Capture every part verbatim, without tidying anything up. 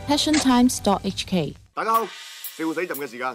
passion times dot h k。 大家好，笑死朕嘅時間。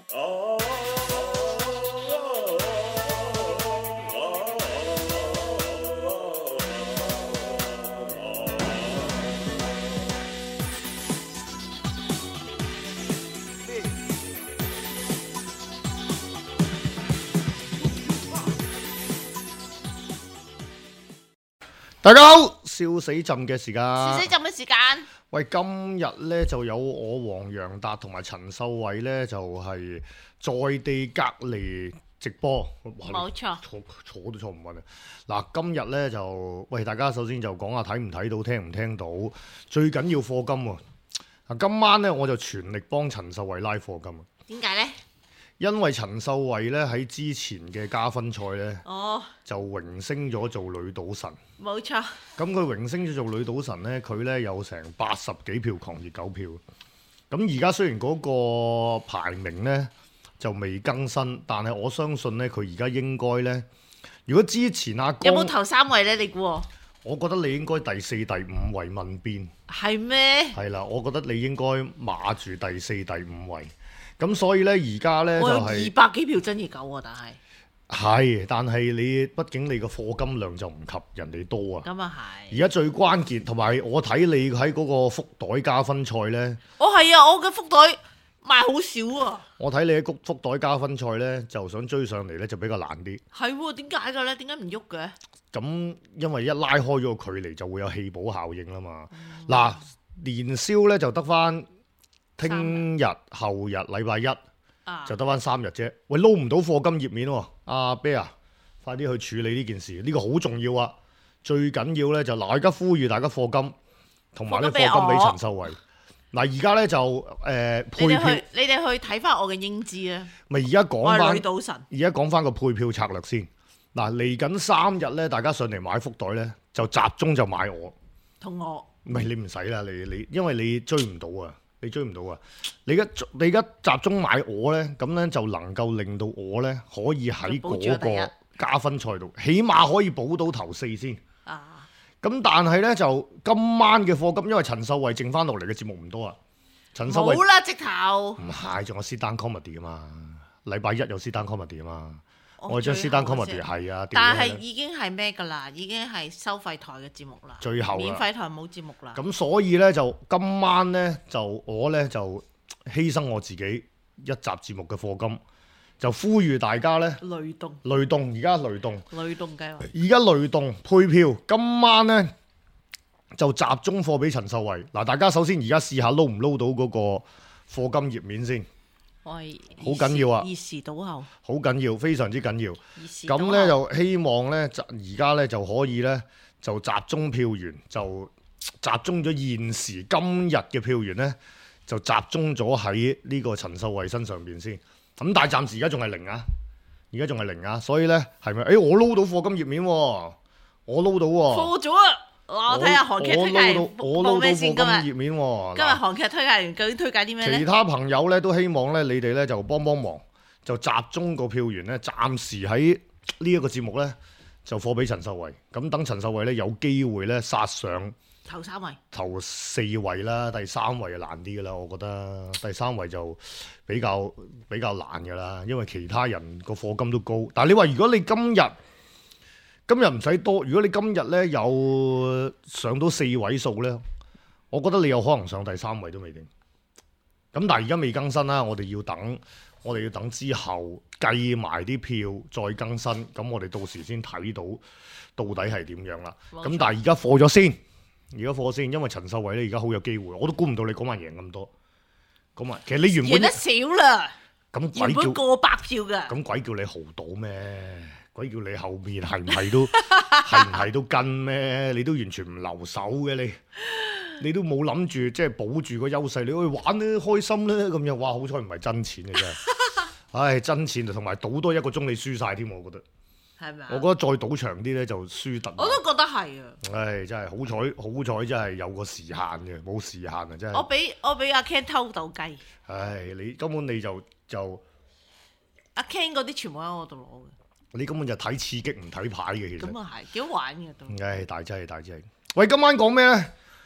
大家好，笑死朕嘅時間。 笑死朕嘅時間。 喂，今日咧就有我黃洋達同埋陳秀慧咧，就係、是、在地隔離直播。 冇錯， 坐坐都坐唔穩啊！嗱，今日咧就喂大家首先就講下睇唔睇到、聽唔聽到，最緊要課金喎。嗱，今晚咧我就全力幫陳秀慧拉課金啊！ 點解咧？ 因為陳秀慧咧喺之前嘅加分賽咧， 哦， 就榮升咗做女賭神。 冇錯。 咁佢榮升咗做女賭神咧，佢咧有成八十幾票狂熱狗票。咁而家雖然嗰個排名咧就未更新，但係我相信咧佢而家應該咧，如果之前阿江有冇頭三位咧？你估我？ 我覺得你應該第四、第五位問邊。 係咩？ 係啦，我覺得你應該碼住第四、第五位。咁所以咧，而家咧就係、 我有二百幾票真熱狗喎，但係係，但係你畢竟你個課金量就唔及人哋多啊。 咁啊係。 而家最關鍵，同埋我睇你喺嗰個福袋加分賽咧， 我係啊，我嘅福袋賣好少啊。 我睇你喺福袋加分賽咧，就想追上嚟咧就比較難啲。 係喎，點解嘅咧？點解唔喐嘅？ 咁因為一拉開咗個距離，就會有棄保效應啦嘛。嗱、嗯，年宵咧就得翻。聽日、後日、禮拜一、啊、就得翻三日啫。喂，撈唔到課金頁面喎，阿啤啊，快啲去處理呢件事，呢、呢個好重要啊！最緊要咧就嗱，而家呼籲大家課金，同埋咧課金俾陳秀慧。嗱，而家咧就誒、呃、配票， 你哋去睇翻我嘅英姿啊！ 咪而家講翻， 女賭神。 而家講翻個配票策略先。嗱，嚟緊三日咧，大家上嚟買福袋咧，就集中就買我。 同我。 唔係你唔使啦，你你因為你追唔到啊。你追唔到啊！你而家你而家集中買我呢，咁呢就能夠令到我呢可以喺嗰個加分賽度，起碼可以保到頭四先。啊！咁但係呢，就今晚嘅課金，因為陳秀慧剩翻落嚟嘅節目唔多啊。陳秀慧冇啦，直頭。唔係，仲有 sit down comedy 啊嘛。禮拜一有 sit down comedy 啊嘛。我將 sit down comedy 係啊， 但係已經係咩㗎啦？已經係收費台嘅節目啦， 最後免費台冇節目啦。 咁所以呢，就今晚呢，就我呢，就犧牲我自己一集節目嘅課金，就呼籲大家呢， 雷動， 雷動而家雷動， 雷動計劃， 而家雷動配票，今晚呢，就集中課俾陳秀慧。嗱，大家首先而家試下撈唔撈到嗰個課金頁面先。好緊要啊！ 熱時倒後， 好緊要，非常之緊要。咁咧就希望咧，而家咧就可以咧就集中票源，就集中咗現時今日嘅票源咧，就集中咗喺呢個陳秀慧身上邊先。咁但係暫時而家仲係零啊，而家仲係零啊，所以咧係咪？誒、欸，我撈到課金頁面喎，我撈到喎。 課咗啊！我睇下韓劇推介員報咩先？今日頁面喎， 今日韓劇推介員究竟推介啲咩咧？ 其他朋友咧都希望咧，你哋咧就幫幫忙，就集中個票源咧，暫時喺呢一個節目咧就課俾陳秀慧。咁等陳秀慧咧有機會咧殺上頭三位、 頭四位啦，第三位就難啲噶啦，我覺得第三位就比較比較難噶啦，因為其他人個課金都高。但係你話如果你今日今日唔使多，如果你今日咧有上到四位數咧，我覺得你有可能上第三位都未定。咁但係而家未更新啦，我哋要等，我哋要等之後計埋啲票再更新，咁我哋到時先睇到到底係點樣啦。咁但係而家課咗先，而家課先，因為陳秀慧咧而家好有機會，我都估唔到你嗰晚贏咁多。咁啊，其實你原本贏得少啦， 咁鬼叫過百票㗎， 咁鬼叫你豪賭咩？鬼叫你後面係唔係都係唔係都跟咩？你都完全唔留手嘅你，你都冇諗住即係保住個優勢，你去玩咧開心咧咁樣。哇！好彩唔係真錢嘅真係，唉真錢同埋賭多一個鐘你輸晒添，我覺得。係咪啊？我覺得再賭長啲咧就輸突。 我都覺得係啊。 唉，真係好彩，好彩真係有個時限嘅，冇時限啊真係。 我俾我俾阿 Ken 偷到雞。 唉，你根本你就就阿 Ken 嗰啲全部喺我度攞嘅。 你根本就睇刺激唔睇牌嘅，其實。 咁啊係，幾好玩嘅都。 唉，大劑大劑。喂，今晚講咩咧？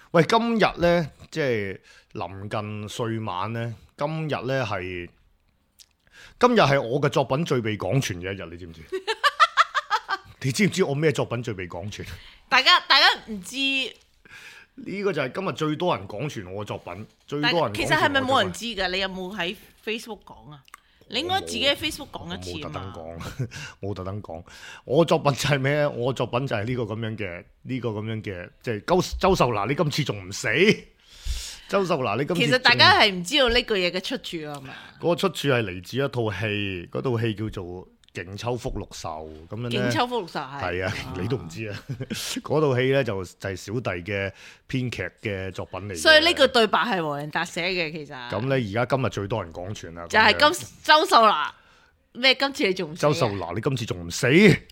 喂，今日咧即係臨近歲晚咧，今日咧係今日係我嘅作品最被廣傳嘅一日，你知唔知？你知唔知我咩作品最被廣傳？ 大家大家唔知， 呢個就係今日最多人廣傳我嘅作品，最多人廣傳我嘅作品。 其實係咪冇人知㗎？你有冇喺 Facebook 講啊？你應該自己喺 Facebook 講一次啊嘛。 冇特登講，冇特登講。我作品就係咩？我作品就係呢個咁樣嘅，呢、這個咁樣嘅，即係周周秀娜，你今次仲唔死？周秀娜，你今次其實大家係唔知道呢句嘢嘅出處啊嘛。 嗰個出處係嚟自一套戲，嗰套戲叫做《勁秋福祿壽》咁樣咧。勁秋福祿壽係。係啊，你都唔知啊！嗰套戲咧就就係小弟嘅編劇嘅作品嚟。 所以呢句對白係黃仁達寫嘅，其實。咁咧，而家今日最多人講傳啦。 就係今周秀娜咩？今次你仲唔死？ 周秀娜，你今次仲唔死？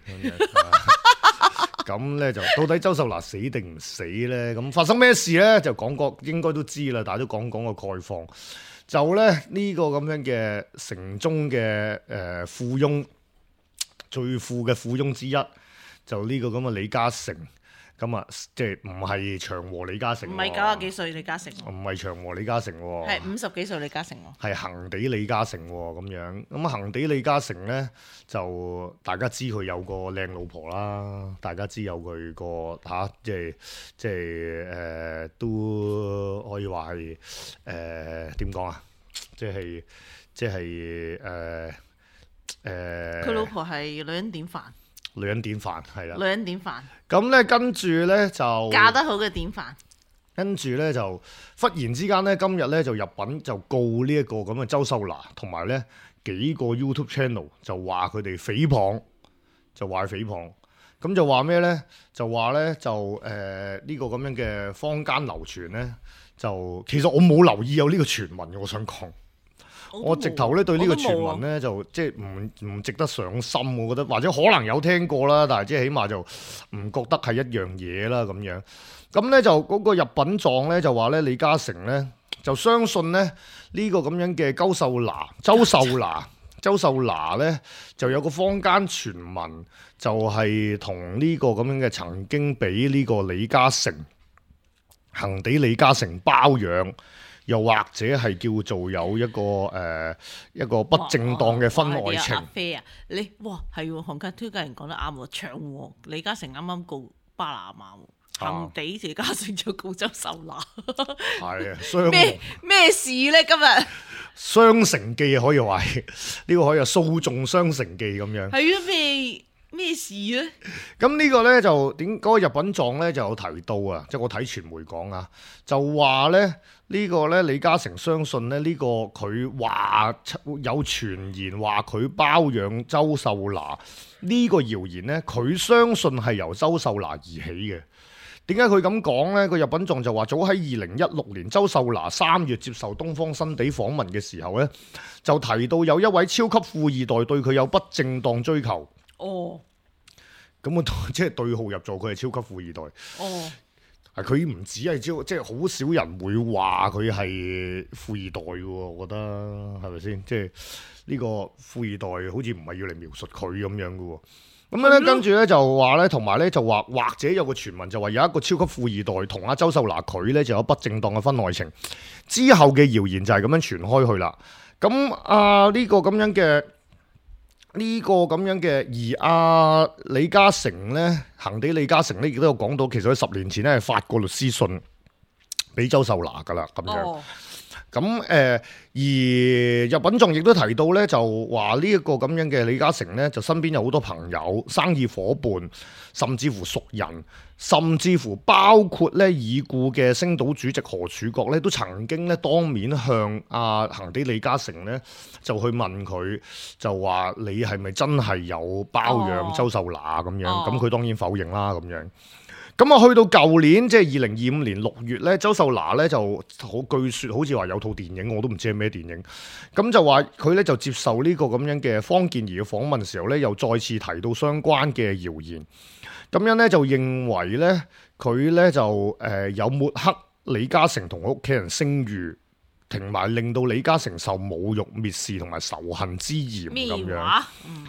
咁咧就到底周秀娜死定唔死咧？咁發生咩事咧？就講過應該都知啦，但係都講講個概況。就咧呢、這個咁樣嘅城中嘅誒、呃、富翁，最富嘅富翁之一，就呢個咁嘅李嘉誠。咁啊，即係唔係長和李嘉誠？ 唔係九十幾歲李嘉誠。 唔係長和李嘉誠喎。 係五十幾歲李嘉誠喎。係恒地李嘉誠喎，咁樣。咁啊，恒地李嘉誠咧，就大家知佢有個靚老婆啦，大家知有佢個嚇，即係即係誒、呃，都可以話係誒點講啊？即係即係誒誒。佢、呃、 老婆係女人典範。 女人典範係啦， 女人典範。 咁咧跟住咧就嫁得好嘅典範。 跟住咧就忽然之間咧，今日咧就入稟就告呢一個咁嘅周秀娜，同埋咧幾個 YouTube channel 就話佢哋誹謗，就話佢誹謗。咁就話咩咧？就話咧就誒呢、呃這個咁樣嘅坊間流傳咧，就其實我冇留意有呢個傳聞嘅，我想講。我直頭咧對呢個傳聞咧就即係唔唔值得上心，我覺得或者可能有聽過啦，但係即係起碼就唔覺得係一樣嘢啦咁樣。咁咧就嗰個入稟狀咧就話咧李嘉誠咧就相信咧呢個咁樣嘅周秀娜、周秀娜、周秀娜咧就有個坊間傳聞，就係同呢個咁樣嘅曾經俾呢個李嘉誠、恒地李嘉誠包養。又或者係叫做有一個誒、呃、一個不正當嘅婚外情。阿飛啊，你哇係喎，韓國推介人講得啱喎，長和李嘉誠啱啱告巴拿馬，恒地李嘉誠就告周秀娜。 係啊，雙咩咩事咧？今日雙城記可以話係呢個可以話訴訟雙城記咁樣。 係啊，咩咩事咧？ 咁呢個咧就點嗰、嗰個入稟狀咧就有提到啊，即係我睇傳媒講啊，就話咧。呢個咧，李嘉誠相信咧，呢個佢話有傳言話佢包養周秀娜呢個謠言咧，佢相信係由周秀娜而起嘅。點解佢咁講呢？個入稟狀就話，早喺二零一六年，周秀娜三月接受東方新地訪問嘅時候咧，就提到有一位超級富二代對佢有不正當追求。哦，咁我即係對號入座，佢係超級富二代。哦。佢唔止係招，即係好少人會話佢係富二代嘅喎，我覺得係咪先？即係呢個富二代好似唔係要嚟描述佢咁樣嘅喎。咁咧跟住咧就話咧，同埋咧就話或者有個傳聞就話有一個超級富二代同阿周秀娜佢咧就有不正當嘅婚外情。之後嘅謠言就係咁樣傳開去啦。咁啊呢個咁樣嘅。呢個咁樣嘅，而阿李嘉誠咧，恒地李嘉誠咧亦都有講到，其實佢十年前咧係發過律師信俾周秀娜噶啦，咁樣。咁誒、呃，而入稟狀亦都提到咧，就話呢一個咁樣嘅李嘉誠咧，就身邊有好多朋友、生意夥伴，甚至乎熟人，甚至乎包括咧已故嘅星島主席何柱國咧，都曾經咧當面向阿恒地李嘉誠咧就去問佢，就話你係咪真係有包養周秀娜咁樣？咁佢當然否認啦，咁樣。咁啊，去到舊年即係二零二五年六月咧，周秀娜咧就好據說好似話有套電影，我都唔知係咩電影。咁就話佢咧就接受呢個咁樣嘅方健儀嘅訪問嘅時候咧，又再次提到相關嘅謠言。咁樣咧就認為咧佢咧就誒、呃、有抹黑李嘉誠同屋企人聲譽，同埋令到李嘉誠受侮辱、蔑視同埋仇恨之嫌咁樣。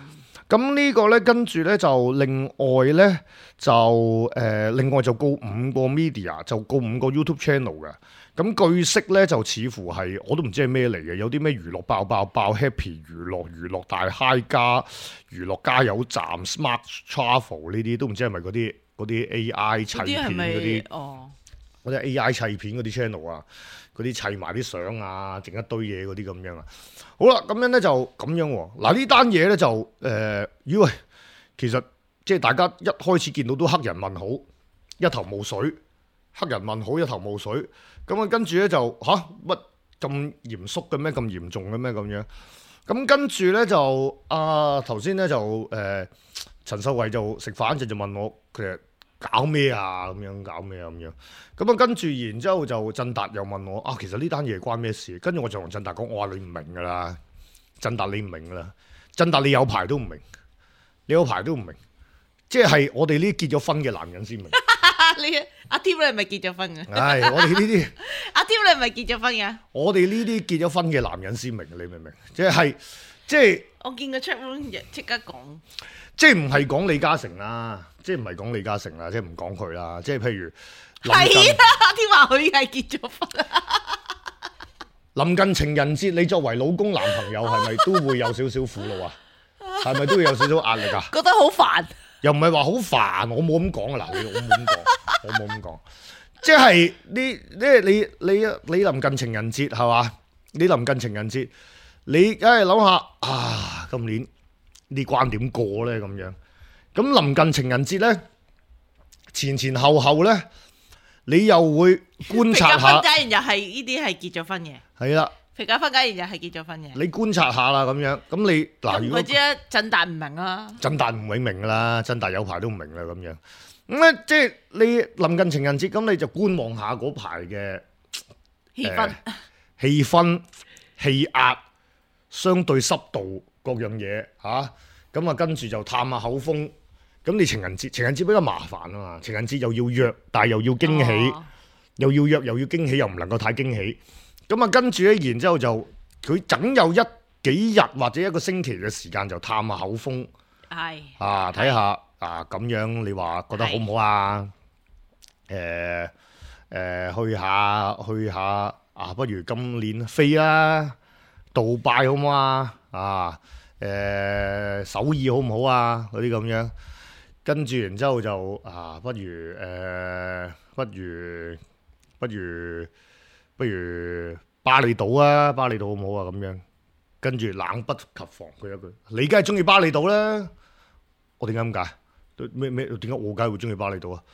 咁呢個咧，跟住咧就另外咧就誒、呃，另外就告五個 media，就告五個 YouTube channel 嘅。咁據悉咧就似乎係我都唔知係咩嚟嘅，有啲咩娛樂爆爆爆 Happy 娛樂、娛樂大嗨加、娛樂加油站、Smart Travel 呢啲都唔知係咪嗰啲嗰啲 A I 砌片嗰啲哦， 嗰啲 A I 砌片嗰啲 channel 啊，嗰啲砌埋啲相啊，整一堆嘢嗰啲咁樣啊。好啦，咁樣咧就咁樣喎。嗱呢單嘢咧就誒，以、呃、為其實即係大家一開始見到都黑人問號，一頭霧水，黑人問號一頭霧水。咁啊，跟住咧就吓乜咁嚴肅嘅咩？咁嚴重嘅咩？咁樣咁跟住咧就啊頭先咧就誒、呃、陳秀慧就食飯嗰陣就問我其實搞咩啊？咁樣搞咩啊？咁樣咁啊，跟住然之後就振達又問我啊，其實呢單嘢關咩事？跟住我就同振達講，我話你唔明㗎啦，振達你唔明㗎啦，振達你有排都唔明，你有排都唔明，即係我哋呢啲結咗婚嘅男人先明。 你阿 Tim 你係咪結咗婚嘅？ 唉，我哋呢啲阿 Tim 你係咪結咗婚嘅？ 我哋呢啲結咗婚嘅男人先明，你明唔明？即係即係我見個 chat room 即刻講， 即係唔係講李嘉誠啦，即係唔係講李嘉誠啦，即係唔講佢啦，即係譬如係啊，阿 Tim 話佢係結咗婚啊。 臨近情人節，你作為老公男朋友係咪都會有少少苦惱啊？係咪都會有少少壓力啊？ 覺得好煩。又唔係話好煩，我冇咁講啊！嗱，你我冇咁講，我冇咁講，即係呢呢你你你臨近情人節係嘛？你臨近情人節，你梗係諗下啊，今年呢關點過咧咁樣？咁臨近情人節咧，前前後後咧，你又會觀察下。 假如又係呢啲係結咗婚嘅。係啦。 皮假婚假如又係結咗婚嘅。你觀察下啦咁樣，咁你嗱，如果佢知啦，振達唔明啦。振達唔會明噶啦，振達有排都唔明啦咁樣。咁咧即係你臨近情人節，咁你就觀望下嗰排嘅氣氛、 氣氛、氣壓、相對濕度各樣嘢嚇。咁啊，跟住就探下口風。咁你情人節，情人節比較麻煩啊嘛。情人節又要約，但係又要驚喜，哦、又要約又要驚喜，又唔能夠太驚喜。咁啊，跟住咧，然之後就佢整有一幾日或者一個星期嘅時間就探下口風，係啊，睇下啊咁樣，你話覺得好唔好啊？誒誒，去下去下啊，不如今年飛啦，杜拜好唔好啊？啊誒，首爾好唔好啊？嗰啲咁樣，跟住然之後就啊，不如誒，不如不如。不如巴厘島啊，巴厘島好唔好啊？咁樣跟住冷不及防佢一句，你梗係中意巴厘島啦。我點解咁解？咩咩？點解我梗係會中意巴厘島啊？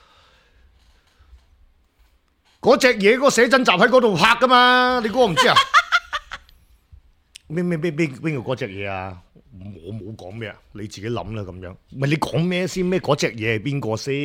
嗰隻嘢嗰個寫真集喺嗰度拍噶嘛？你估我唔知啊？咩咩咩邊邊個嗰隻嘢啊？我冇講咩啊？你自己諗啦咁樣。唔係你講咩先？咩嗰隻嘢係邊個先？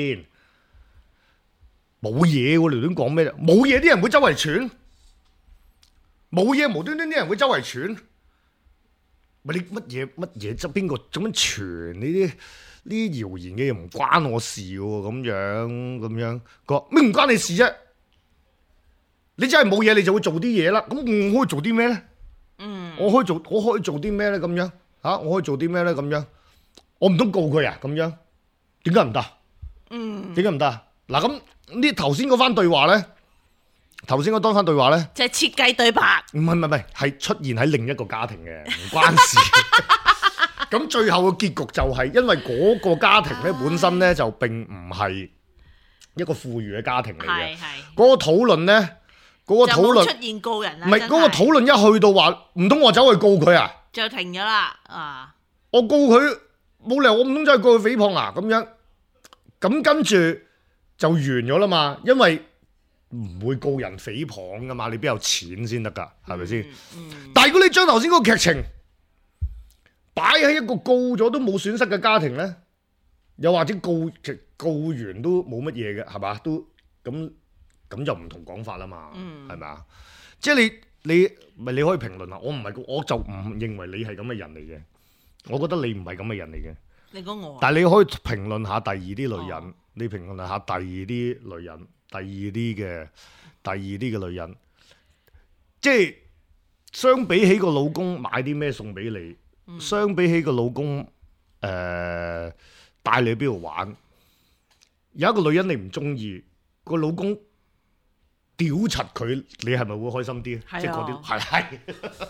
冇嘢喎，你亂講咩啫？冇嘢，啲人會周圍傳。冇嘢，無端端啲人會周圍傳，咪你乜嘢乜嘢？即係邊個做乜傳呢啲呢啲謠言嘅嘢唔關我事喎，咁樣咁樣，佢話咩唔關你事啫？你真係冇嘢，你就會做啲嘢啦。咁我可以做啲咩咧？嗯，我可以做，我可以做啲咩咧？咁樣吓，我可以做啲咩咧？咁樣，我唔通告佢啊？咁樣，點解唔得？嗯，點解唔得？嗱咁呢頭先嗰番對話咧。頭先嗰多番對話咧， 就係設計對白， 唔係唔係唔係，係出現喺另一個家庭嘅，唔關事。咁最後嘅結局就係因為嗰個家庭咧本身咧就並唔係一個富裕嘅家庭嚟嘅。係係。嗰個討論咧，嗰個討論就冇出現告人啦。 唔係嗰個討論一去到話，唔通我走去告佢啊？ 就停咗啦啊！ 我告佢冇理由，我唔通走去告佢誹謗啊？咁樣咁跟住就完咗啦嘛，因為。唔會告人誹謗噶嘛，你邊有錢先得噶，係咪先？但係如果你將頭先嗰個劇情擺喺一個告咗都冇損失嘅家庭咧，又或者告告完都冇乜嘢嘅，係嘛？都咁咁就唔同講法啦嘛，係咪啊？即係你你咪你可以評論下，我唔係我就唔認為你係咁嘅人嚟嘅，我覺得你唔係咁嘅人嚟嘅。你講我，但係你可以評論下第二啲女人，哦、你評論下第二啲女人。第二啲嘅，第二啲嘅女人，即係相比起個老公買啲咩送俾你，嗯、相比起個老公誒帶你去邊度玩，有一個女人你唔中意，個老公屌柒佢，你係咪會開心啲？ 係啊， 即係嗰啲係係。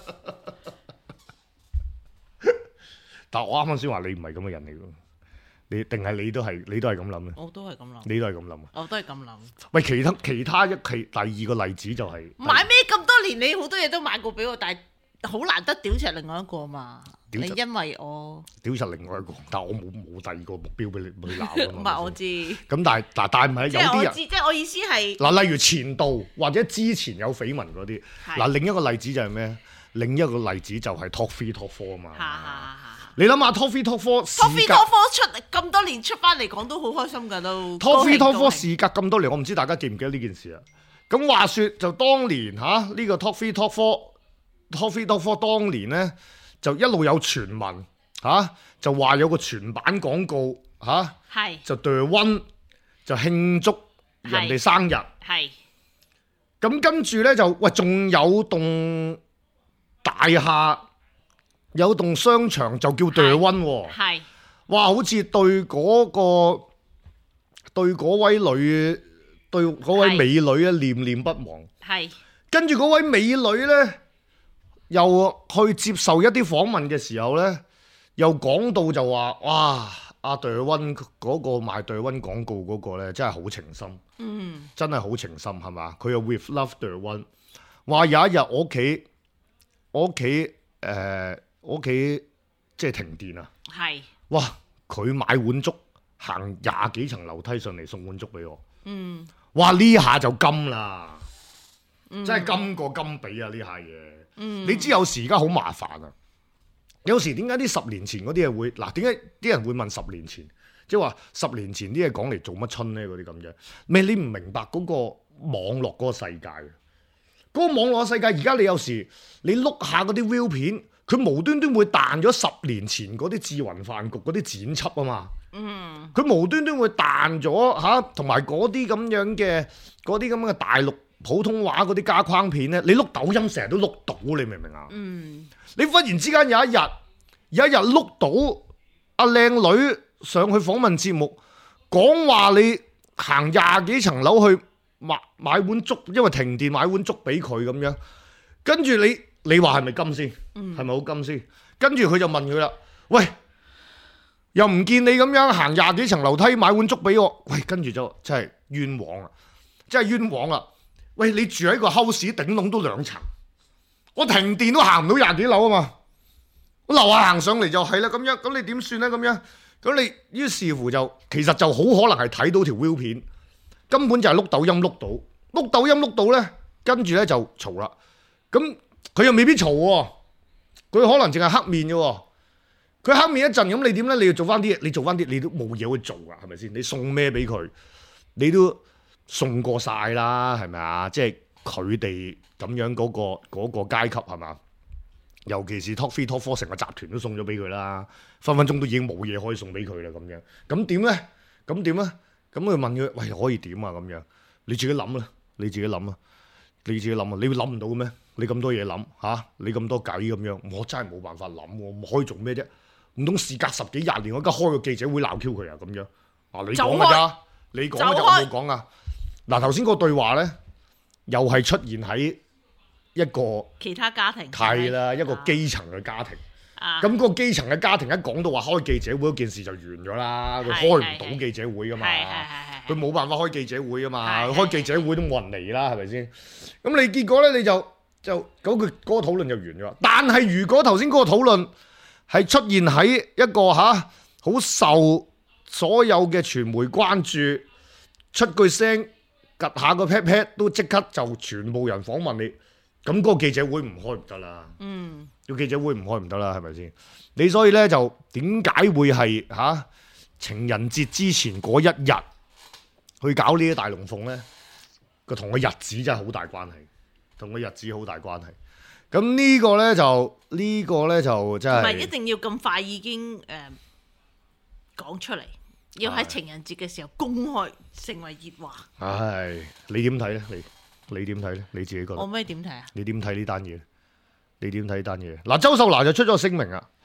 但係我啱啱先話你唔係咁嘅人嚟㗎，你定係你都係你都係咁諗咧？ 我都係咁諗， 你都係咁諗。 我都係咁諗。 喂，其他其他一其第二個例子就係、 買咩咁多年，你好多嘢都買過俾我，但係好難得屌柒另外一個嘛。 屌柒你因為我屌柒另外一個，但係我冇冇第二個目標俾你去鬧㗎唔嘛。 係我知，即咁但係但但係唔係有啲人係我知，即係我意思係嗱，例如前度或者之前有緋聞嗰啲， 係嗱另一個例子就係咩？另一個例子就係 Top Three Top Four 啊嘛。 哈哈哈。 你諗下 Top Three Top Four 事 Top Three 隔 Top Four 出咁多年出翻嚟講都好開心㗎都。 Top Three 高 Top 興 Four 高興事隔咁多年，我唔知大家記唔記得呢件事啊？咁話說就當年嚇呢、呢個 Top Three Top Four，Top Three Top Four 當年咧就一路有傳聞嚇，就話有個全版廣告嚇， 係就 The One 就慶祝人哋生日。 係咁跟住咧就喂，仲有棟大廈，有棟商場就叫 The One 喎。 係哇！好似對嗰、個對嗰位女對嗰位美女咧念念不忘。 係跟住嗰位美女咧，又去接受一啲訪問嘅時候咧，又講到就話：哇！阿 The One 嗰個賣 The One 廣告嗰個咧，真係好情深。 嗯真係好情深係嘛？佢又 with love The One 話有一日我屋企我屋企誒我屋企即係停電啊！ 係哇！佢買碗粥行廿幾層樓梯上嚟送碗粥俾我。 嗯哇！呢下就金啦， 嗯真係金過金比啊！呢下嘢， 嗯你知有時而家好麻煩啊。有時點解啲十年前嗰啲嘢會嗱？點解啲人會問十年前？即係話十年前啲嘢講嚟做乜春咧？嗰啲咁嘅，咩你唔明白嗰個網絡嗰個世界嘅嗰、嗰個網絡世界。而家你有時你碌下嗰啲 view 片，佢無端端會彈咗十年前嗰啲智雲飯局嗰啲剪輯啊嘛。 嗯佢無端端會彈咗嚇，同埋嗰啲咁樣嘅嗰啲咁嘅大陸普通話嗰啲加框片咧，你碌抖音成日都碌到，你明唔明啊？ 嗯你忽然之間有一日有一日碌到阿靚女上去訪問節目，講話你行廿幾層樓去買買碗粥，因為停電買碗粥俾佢咁樣，跟住你你話係咪金先？係咪好金先？跟住佢就問佢啦，喂，又唔見你咁樣行廿幾層樓梯買碗粥俾我，喂，跟住就真係冤枉啊！真係冤枉啊！喂，你住喺個 house 頂籠都兩層，我停電都行唔到廿幾樓啊嘛，我樓下行上嚟就係啦，咁樣咁你點算咧？咁樣咁你於是乎就其實就好可能係睇到條 view 片，根本就係碌抖音碌到，碌抖音碌到咧，跟住咧就嘈啦。咁佢又未必嘈喎，佢可能淨係黑面嘅喎。佢黑面一陣咁，你點咧？你要做翻啲嘢，你做翻啲，你都冇嘢去做噶，係咪先？你送咩俾佢？你都送過晒啦，係咪啊？即係佢哋咁樣嗰、嗰個嗰、嗰個階級係嘛？尤其是 Top Three Top Four 成個集團都送咗俾佢啦，分分鐘都已經冇嘢可以送俾佢啦咁樣。咁點咧？咁點咧？咁佢問佢：喂，可以點啊？咁樣你自己諗啦，你自己諗啊，你自己諗啊，你會諗唔到嘅咩？你咁多嘢諗嚇，你咁多計咁樣，我真係冇辦法諗喎，可以做咩啫？唔通事隔十幾廿年，我而家開個記者會鬧 Q 佢啊咁樣？啊，你講㗎咋？你講㗎咋？我冇講啊！嗱，頭先個對話咧，又係出現喺一個其他家庭係啦，一個啊基層嘅家庭。 啊咁、個基層嘅家庭一講到話開記者會嗰件事就完咗啦，佢係開唔係到記者會噶嘛， 係係係係佢冇辦法開記者會噶嘛， 係係開記者會都冇人嚟啦，係咪先？咁你結果咧你就就嗰個嗰個討論就完咗。但係如果頭先嗰個討論係出現喺一個吓好受所有嘅傳媒關注，出句聲，趌下個 pat pat 都即刻就全部人訪問你，咁嗰個記者會唔開唔得啦。 嗯個記者會唔開唔得啦，係咪先？你所以咧就點解會係嚇、啊、情人節之前嗰一日去搞呢啲大龍鳳咧？個同個日子真係好大關係，同個日子好大關係。咁呢個咧就呢、個咧就真唔係係一定要咁快已經誒講出嚟，要喺情人節嘅時候公開成為熱話。 唉，你點睇咧？你你點睇咧？你自己覺我得？ 咩點睇啊？ 你點睇呢單嘢？你點睇呢單嘢？嗱，周秀娜就出咗聲明啊，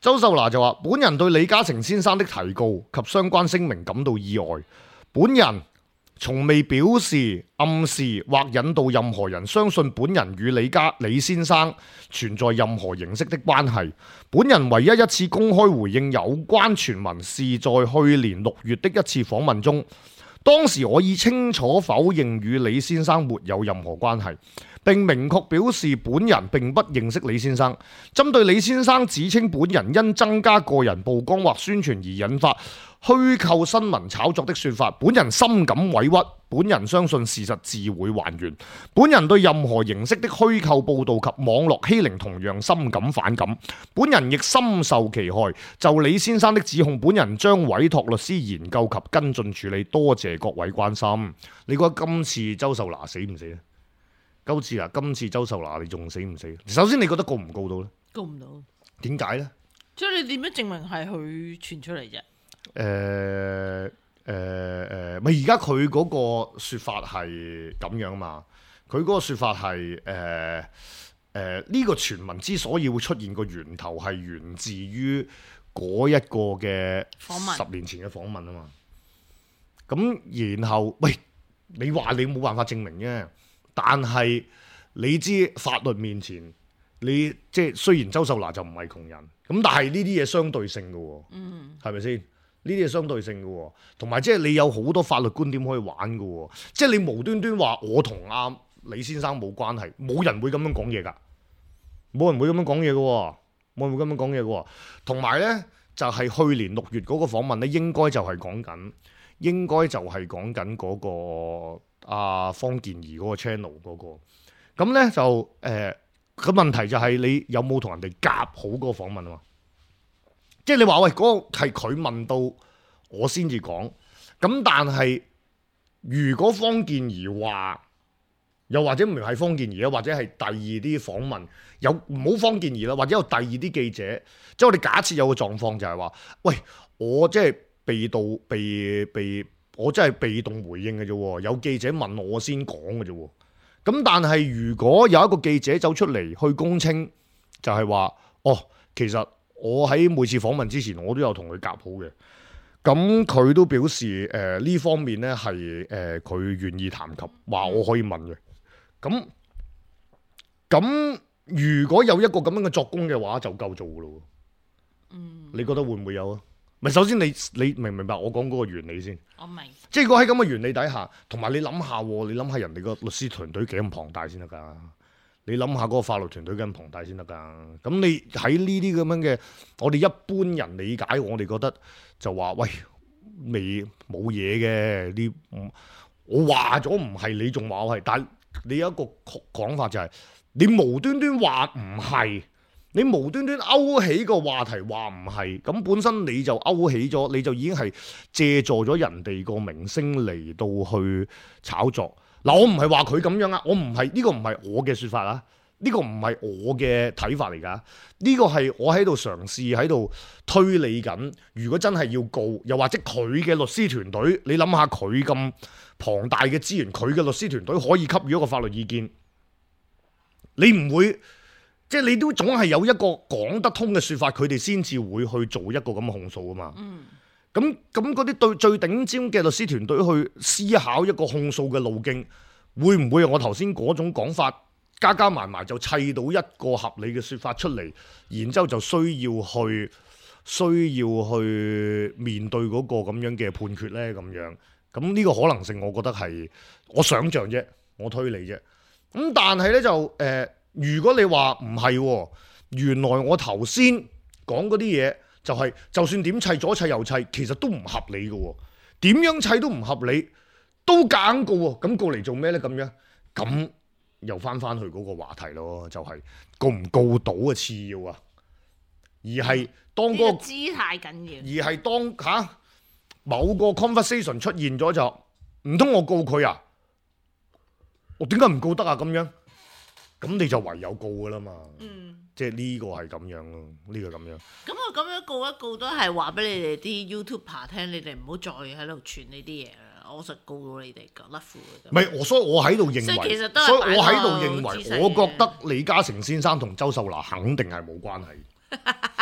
周秀娜就話：本人對李嘉誠先生的提告及相關聲明感到意外。本人從未表示、暗示或引導任何人相信本人與李家李先生存在任何形式的關係。本人唯一一次公開回應有關傳聞是在去年六月的一次訪問中，當時我已清楚否認與李先生沒有任何關係，並明確表示本人並不認識李先生。針對李先生指稱本人因增加個人曝光或宣傳而引發虛構新聞炒作的說法，本人深感委屈。本人相信事實自會還原。本人對任何形式的虛構報導及網絡欺凌同樣深感反感。本人亦深受其害。就李先生的指控，本人將委託律師研究及跟進處理。多謝各位關心。你覺得今次周秀娜死唔死咧？今次啊，今次周秀娜你仲死唔死？首先你覺得告唔告到咧？ 告唔到。 點解咧？ 即係你點樣證明係佢傳出嚟啫？ 誒誒誒，咪而家佢嗰個説法係咁樣嘛？佢嗰個説法係誒誒呢個傳聞之所以會出現個源頭係源自於嗰一個嘅十年前嘅訪問啊嘛。咁然後喂，你話你冇辦法證明啫，但係你知法律面前，你即係雖然周秀娜就唔係窮人，咁但係呢啲嘢相對性嘅喎，嗯，係咪先？呢啲係相對性嘅喎，同埋即係你有好多法律觀點可以玩嘅喎，即係你無端端話我同阿李先生冇關係，冇人會咁樣講嘢㗎，冇人會咁樣講嘢嘅喎，冇人會咁樣講嘢嘅喎。同埋咧就係、是、去年六月嗰個訪問咧，應該就係講緊，應該就係講緊嗰個阿、啊、方健儀嗰個 channel 嗰、那個。咁咧就誒個、呃、問題就係你有冇同人哋夾好嗰個訪問啊嘛？即係你話喂，嗰、那個係佢問到我先至講，咁但係如果方健儀話，又或者唔係方健儀啊，或者係第二啲訪問，有唔好方健儀啦，或者有第二啲記者，即係我哋假設有個狀況就係話，喂，我即係被動被被，我真係被動回應嘅啫，有記者問我先講嘅啫，咁但係如果有一個記者走出嚟去供稱，就係話，哦，其實。我喺每次訪問之前，我都有同佢夾好嘅。咁佢都表示誒呢、呃、方面咧係誒佢願意談及，話我可以問嘅。咁咁如果有一個咁樣嘅作工嘅話，就夠做噶咯。嗯，你覺得會唔會有啊？咪首先你你明唔明白我講嗰個原理先？我明。即係如果喺咁嘅原理底下，同埋你諗下，你諗下人哋個律師團隊幾咁龐大先得㗎？你諗下嗰個法律團隊咁龐大先得㗎，咁你喺呢啲咁樣嘅，我哋一般人理解，我哋覺得就話喂，未冇嘢嘅，呢我話咗唔係，你仲話我係，但係你有一個講法就係、是，你無端端話唔係，你無端端勾起個話題話唔係，咁本身你就勾起咗，你就已經係借助咗人哋個明星嚟到去炒作。嗱，我唔係話佢咁樣啊，我唔係呢個唔係我嘅説法啊，呢個唔係我嘅睇法嚟㗎，呢個係我喺度嘗試喺度推理緊。如果真係要告，又或者佢嘅律師團隊，你諗下佢咁龐大嘅資源，佢嘅律師團隊可以給予一個法律意見，你唔會即係你都總係有一個講得通嘅説法，佢哋先至會去做一個咁嘅控訴啊嘛。嗯。咁咁嗰啲對最頂尖嘅律師團隊去思考一個控訴嘅路徑，會唔會我頭先嗰種講法加加埋埋就砌到一個合理嘅説法出嚟，然之後就需要去需要去面對嗰個咁樣嘅判決呢？咁樣咁呢個可能性，我覺得係我想像啫，我推理啫。咁但係呢，就誒、呃，如果你話唔係，原來我頭先講嗰啲嘢。就係、是、就算點砌左砌右砌，其實都唔合理嘅喎。點樣砌都唔合理，都夾硬告喎。咁告嚟做咩呢？咁樣咁又翻翻去嗰個話題咯，就係、是、告唔告到嘅次要啊，而係當嗰、那個姿態緊要， 而係當嚇、啊、某個 conversation 出現咗就唔通我告佢啊？我點解唔告得啊？咁樣咁你就唯有告㗎啦嘛。嗯。即係呢個係咁樣咯，呢、這個咁樣。咁我咁樣告一告都係話俾你哋啲 YouTuber 聽，你哋唔好再喺度傳呢啲嘢啦。我實告到你哋㗎，甩褲嘅。唔係，我所以我喺度認為，所以其實都係所以我喺度認為，我覺得李嘉誠先生同周秀娜肯定係冇關係。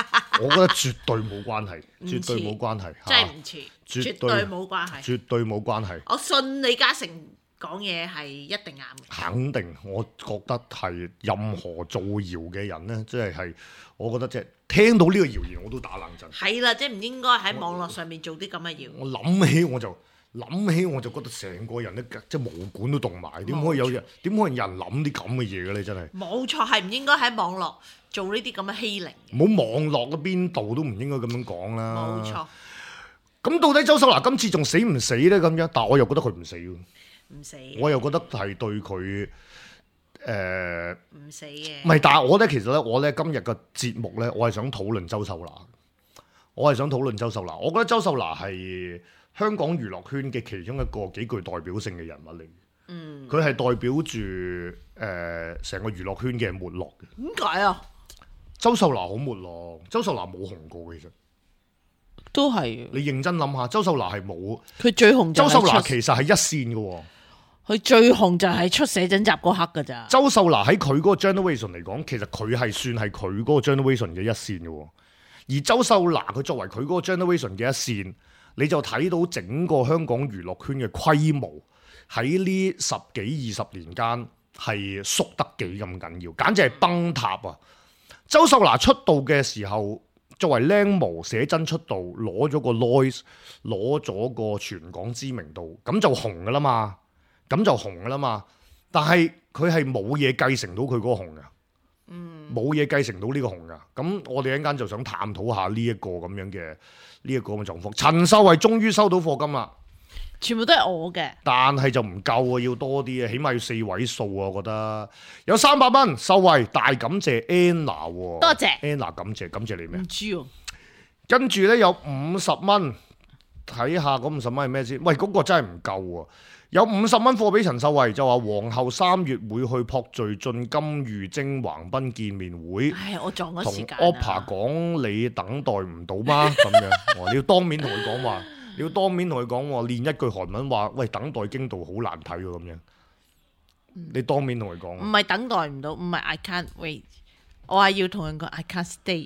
我覺得絕對冇關係，絕對冇關係， 真係唔似，絕對冇關係， 絕對冇關係。 我信李嘉誠講嘢係一定啱嘅。 肯定，我覺得係任何造謠嘅人咧，即係係，我覺得即係聽到呢個謠言我都打冷震。 係啦，即係唔應該喺網絡上面做啲咁嘅謠言。 我諗起我就諗起我就覺得成個人咧即係毛管都凍埋，點可以有人點可以有人諗啲咁嘅嘢嘅咧？真係冇錯，係唔應該喺網絡做呢啲咁嘅欺凌。 冇網絡嘅邊度都唔應該咁樣講啦。 冇錯。 咁到底周秀娜今次仲死唔死咧？咁樣，但係我又覺得佢唔死喎。 唔死。 我又覺得係對佢誒唔死嘅。唔係，但係我咧其實咧，我咧今日嘅節目咧，我係想討論周秀娜。我係想討論周秀娜。我覺得周秀娜係香港娛樂圈嘅其中一個幾具代表性嘅人物嚟。嗯。佢係代表住誒成個娛樂圈嘅沒落嘅。 點解啊？ 周秀娜好沒落。周秀娜冇紅過，其實。 都係。 你認真諗下，周秀娜係冇。 佢最紅就係出。 周秀娜其實係一線嘅喎。 佢最紅就係出寫真集嗰刻㗎咋。 周秀娜喺佢嗰個 generation 嚟講，其實佢係算係佢嗰個 generation 嘅一線嘅喎。而周秀娜佢作為佢嗰個 generation 嘅一線，你就睇到整個香港娛樂圈嘅規模喺呢十幾二十年間係縮得幾咁緊要，簡直係崩塌啊！周秀娜出道嘅時候，作為靚模寫真出道，攞咗個 noise， 攞咗個全港知名度，咁就紅噶啦嘛。咁就紅噶啦嘛，但係佢係冇嘢繼承到佢嗰個紅噶，冇嘢繼承到呢個紅噶。咁我哋一陣間就想探討下呢一個咁樣嘅呢一個咁嘅狀況。陳秀慧終於收到課金啦， 全部都係我嘅， 但係就唔夠啊，要多啲啊，起碼要四位數啊，我覺得有三百蚊。秀慧大感謝 Anna， 多謝 Anna， 感謝感謝你咩？ 唔知喎。 跟住咧有五十蚊，睇下嗰五十蚊係咩先？喂，嗰、嗰個真係唔夠啊！有五十蚊貨俾陳秀慧，就話皇后三月會去朴敘俊金裕貞橫濱見面會。 唉，我撞咗時間。 同 Opa 講你等待唔到嗎？咁樣，我你要當面同佢講話，你要當面同佢講話，練一句韓文話，喂，等待京道好難睇喎，咁樣。你當面同佢講。唔係等待唔到，唔係 I can't wait， 我係要同人講 I can't stay。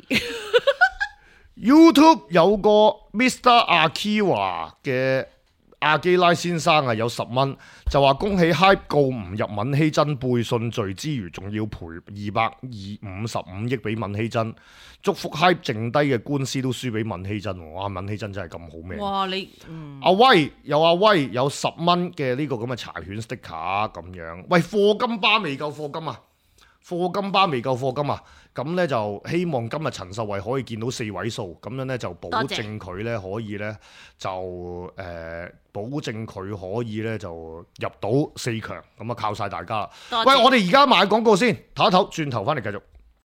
YouTube 有個 Mister Akira 嘅。阿基拉先生啊，有十蚊就話恭喜 Hype 告唔入敏希珍背信罪之餘，仲要賠二百二五十五億俾敏希珍，祝福 Hype 剩低嘅官司都輸俾敏希珍。哇，敏希珍真係咁好命。 哇，你、嗯、阿威有阿威有十蚊嘅呢個咁嘅柴犬 sticker 咁樣。喂，課金巴未夠課金啊！課金巴未夠課金啊！咁咧就希望今日陳秀慧可以見到四位數，咁樣咧就保證佢咧可以咧就誒、呃、保證佢可以咧就入到四強，咁啊靠晒大家啦！喂，我哋而家買廣告先，唞一唞，轉頭翻嚟繼續。